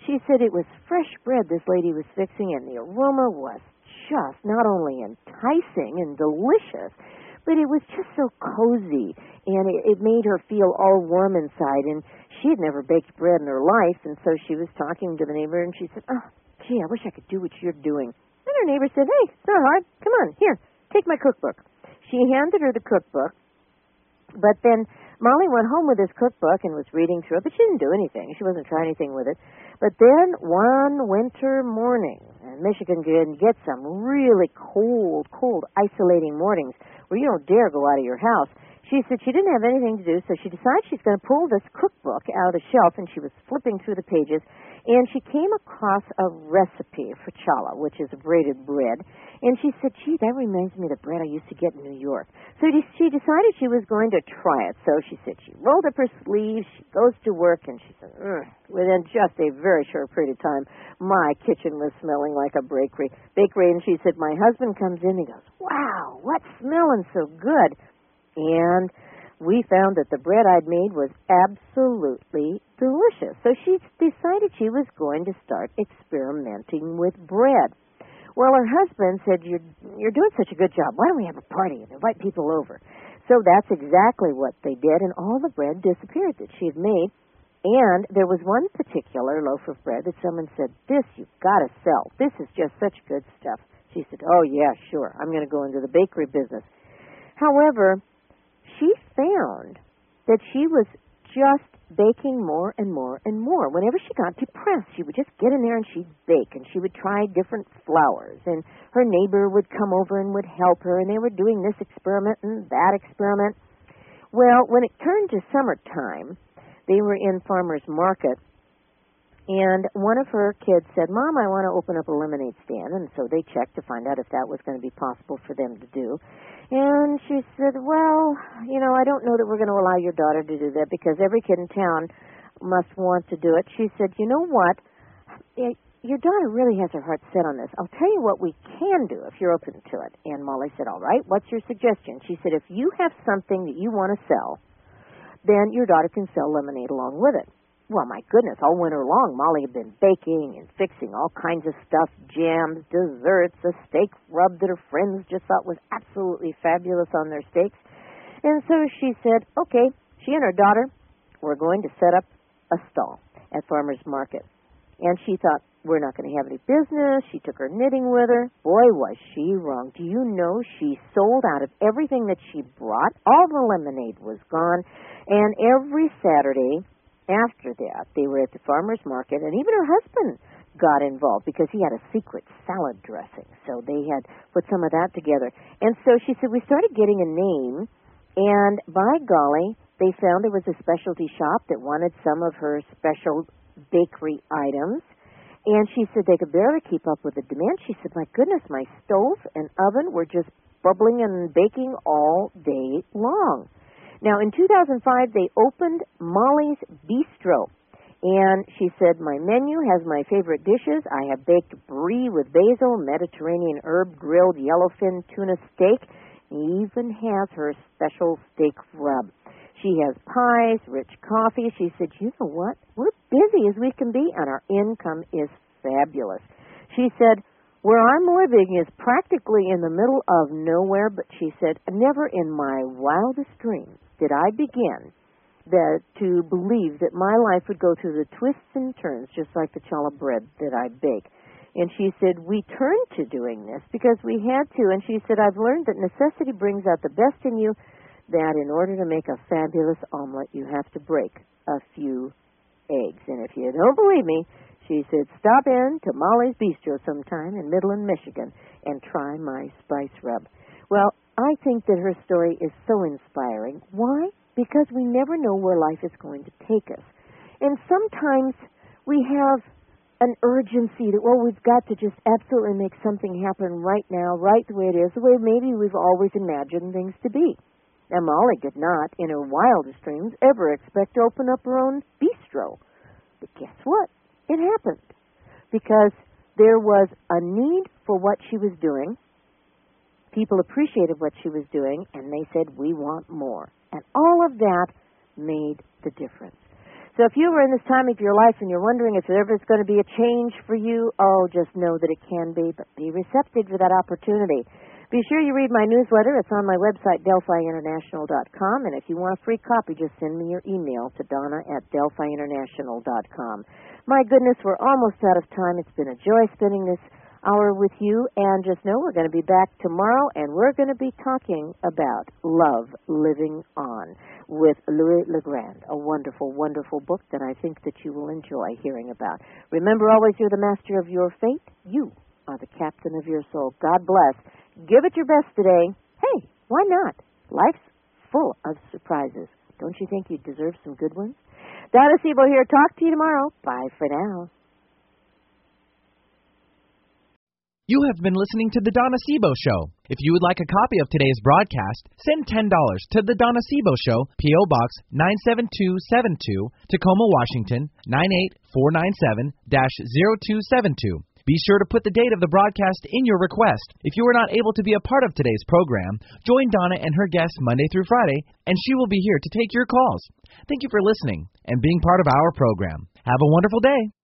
she said it was fresh bread this lady was fixing, and the aroma was just not only enticing and delicious, but it was just so cozy, and it made her feel all warm inside. And she had never baked bread in her life, and so she was talking to the neighbor, and she said, "Oh, gee, I wish I could do what you're doing." And her neighbor said, "Hey, it's not hard. Come on, here, take my cookbook." She handed her the cookbook, but then Molly went home with this cookbook and was reading through it, but she didn't do anything. She wasn't trying anything with it. But then one winter morning, and Michigan can get some really cold, isolating mornings where you don't dare go out of your house. She said she didn't have anything to do, so she decided she's going to pull this cookbook out of the shelf, and she was flipping through the pages, and she came across a recipe for challah, which is braided bread, and she said, "Gee, that reminds me of the bread I used to get in New York." So she decided she was going to try it. So she said she rolled up her sleeves, she goes to work, and she said, within just a very short period of time, my kitchen was smelling like a bakery. And she said, my husband comes in, he goes, "Wow, what's smelling so good?" And we found that the bread I'd made was absolutely delicious. So she decided she was going to start experimenting with bread. Well, her husband said, you're doing such a good job. Why don't we have a party and invite people over? So that's exactly what they did, and all the bread disappeared that she had made. And there was one particular loaf of bread that someone said, "This you've got to sell. This is just such good stuff." She said, "Oh, yeah, sure. I'm going to go into the bakery business." However, she found that she was just baking more and more and more. Whenever she got depressed, she would just get in there and she'd bake, and she would try different flours, and her neighbor would come over and would help her, and they were doing this experiment and that experiment. Well, when it turned to summertime, they were in Farmer's Market, and one of her kids said, "Mom, I want to open up a lemonade stand." And so they checked to find out if that was going to be possible for them to do. And she said, "Well, I don't know that we're going to allow your daughter to do that because every kid in town must want to do it." She said, "You know what? Your daughter really has her heart set on this. I'll tell you what we can do if you're open to it." And Molly said, "All right, what's your suggestion?" She said, "If you have something that you want to sell, then your daughter can sell lemonade along with it." Well, my goodness, all winter long, Molly had been baking and fixing all kinds of stuff, jams, desserts, a steak rub that her friends just thought was absolutely fabulous on their steaks. And so she said, okay, she and her daughter were going to set up a stall at Farmer's Market. And she thought, we're not going to have any business. She took her knitting with her. Boy, was she wrong. Do you know she sold out of everything that she brought? All the lemonade was gone. And every Saturday after that, they were at the Farmer's Market, and even her husband got involved because he had a secret salad dressing. So they had put some of that together. And so she said, we started getting a name, and by golly, they found there was a specialty shop that wanted some of her special bakery items. And she said they could barely keep up with the demand. She said, my goodness, my stove and oven were just bubbling and baking all day long. Now, in 2005, they opened Molly's Bistro, and she said, my menu has my favorite dishes. I have baked brie with basil, Mediterranean herb, grilled yellowfin tuna steak, and even has her special steak rub. She has pies, rich coffee. She said, you know what? We're busy as we can be, and our income is fabulous. She said, where I'm living is practically in the middle of nowhere, but she said, never in my wildest dreams did I begin to believe that my life would go through the twists and turns just like the challah bread that I bake. And she said, we turned to doing this because we had to. And she said, I've learned that necessity brings out the best in you, that in order to make a fabulous omelet, you have to break a few eggs. And if you don't believe me, she said, stop in to Molly's Bistro sometime in Midland, Michigan, and try my spice rub. Well, I think that her story is so inspiring. Why? Because we never know where life is going to take us. And sometimes we have an urgency that, well, we've got to just absolutely make something happen right now, right the way it is, the way maybe we've always imagined things to be. Now, Molly did not, in her wildest dreams, ever expect to open up her own bistro. But guess what? It happened because there was a need for what she was doing. People appreciated what she was doing, and they said, we want more. And all of that made the difference. So if you were in this time of your life and you're wondering if there ever is going to be a change for you, just know that it can be, but be receptive to that opportunity. Be sure you read my newsletter. It's on my website, DelphiInternational.com, and if you want a free copy, just send me your email to Donna@DelphiInternational.com. My goodness, we're almost out of time. It's been a joy spending this hour with you, and just know we're going to be back tomorrow, and we're going to be talking about Love Living On with Louis LeGrand, a wonderful, wonderful book that I think that you will enjoy hearing about. Remember, always you're the master of your fate. You are the captain of your soul. God bless. Give it your best today. Hey, why not? Life's full of surprises. Don't you think you deserve some good ones? Donna Sebo here. Talk to you tomorrow. Bye for now. You have been listening to The Donna Sebo Show. If you would like a copy of today's broadcast, send $10 to The Donna Sebo Show, P.O. Box 97272, Tacoma, Washington, 98497-0272. Be sure to put the date of the broadcast in your request. If you were not able to be a part of today's program, join Donna and her guests Monday through Friday, and she will be here to take your calls. Thank you for listening and being part of our program. Have a wonderful day.